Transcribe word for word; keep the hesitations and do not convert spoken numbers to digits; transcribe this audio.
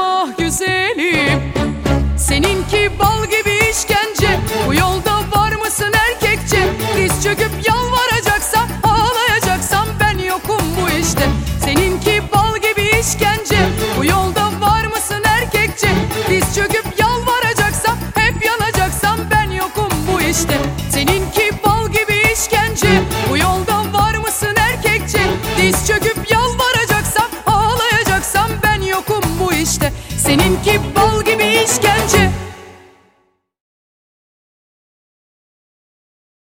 ah güzelim. Seninki bal gibi işkence. Bu yolda var mısın erkekçe? Diz çöküp yalvaracaksam, ağlayacaksam ben yokum bu işte. Seninki bal gibi işkence. Bu yolda var mısın erkekçe? Diz çöküp yalvaracaksam, hep yanacaksam ben yokum bu işte. Seninki bal gibi işkence. Bu yolda var mısın erkekçe? Diz çöküp yalvaracaksam, ağlayacaksam ben yokum bu işte. Seninki bal gibi işkence.